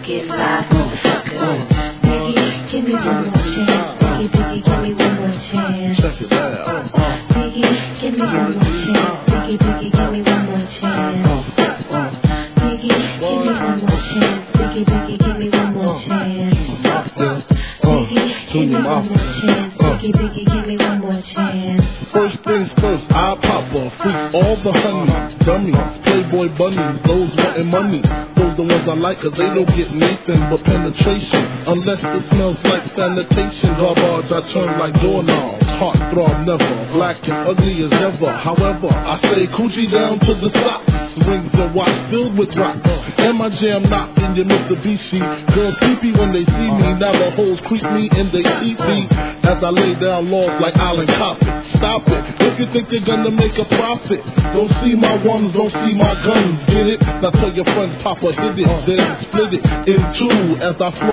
get live, motherfucker. Biggie, give me one more chance. Biggie, Biggie, give me one more chance. Check it out. Biggie, give me one more chance. Biggie, Biggie, give me one more chance. Biggie, give me one more chance. Biggie, Biggie, give me one more chance. Biggie, give me one more chance. Biggie, Biggie, give me one more chance. First things first, I pop her, freak all the honeys, dummies, playboy bunnies, those wanting money. Those the ones I like, cause they don't get Nathan but penetration. Unless it smells like sanitation. Garbage, I turn like doorknobs. Heart throb never, black and ugly as ever. However, I say coochie down to the socks. Rings and watch filled with rocks. And my jam knocked in your Mitsubishi. Girls creepy when they see me. Now the hoes creep me in they teepee. As I lay down laws like Island Coppet. Stop it, if you think you're gonna make a profit. Don't see my ones, don't see my guns. Get it? Now tell your friends, Papa hit it. Then split it in two as I flow.